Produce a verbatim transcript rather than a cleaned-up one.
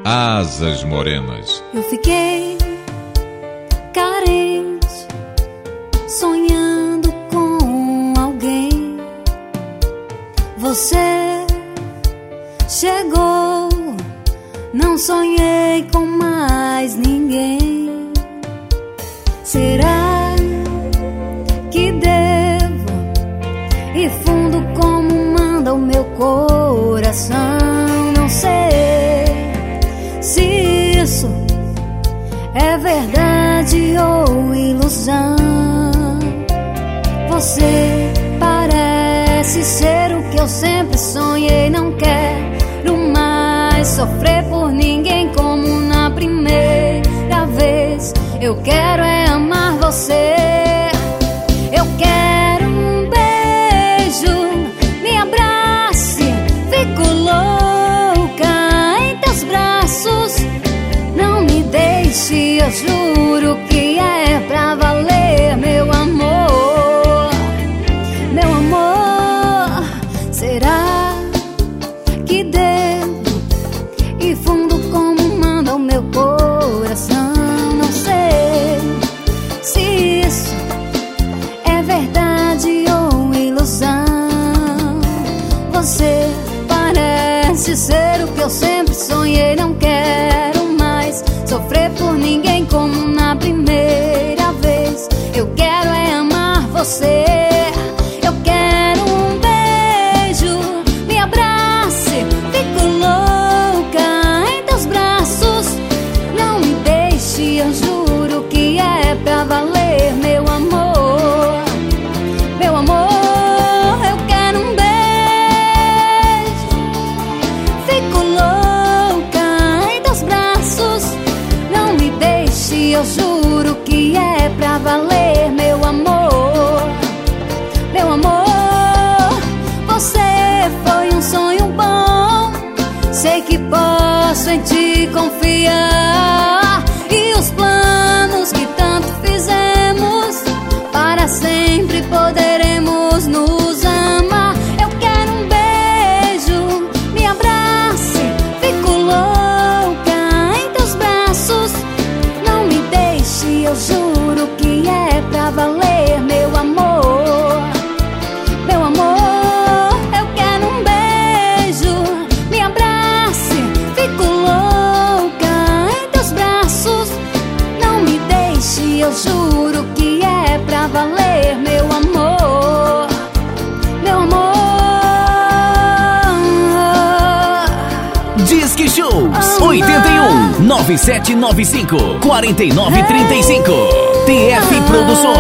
Asas Morenas. Eu fiquei carente, sonhando com alguém. Você chegou, não sonhei com mais ninguém. Será que devo ir fundo como manda o meu coração? Não sei se isso é verdade ou ilusão. Você parece ser o que eu sempre sonhei. Não quero mais sofrer por ninguém como na primeira vez. Eu quero é amar você. Eu quero um beijo, me abrace, fico louca em teus braços. Não me deixe, eu juro que é pra valer, meu amor. Meu amor, será que devo ir fundo como manda o meu coração? Não sei se isso é verdade ou ilusão. Você parece ser o que eu sempre sonhei. Não quero mais sofrer por ninguém como na primeira vez. Eu quero é amar você. Eu quero um beijo, me abrace, fico louca em teus braços. Não me deixe, eu juro que é pra valer, meu amor. Meu amor, eu quero um beijo, fico louca em teus braços. Não me deixe, eu juro que é pra valer, meu amor. Meu amor, você foi um sonho bom. Sei que posso em ti confiar. E os planos que tanto fizemos, para sempre poderemos nos amar. Eu quero um beijo, me abrace, fico louca em teus braços. Não me deixe, eu juro que é pra valer, meu amor. Meu amor, eu quero um beijo, me abrace, fico louca em teus braços. Não me deixe, eu juro que é pra valer, meu amor. Meu amor. Disque Shows oitenta e um, nove sete nove cinco, quatro nove três cinco. T F Produções.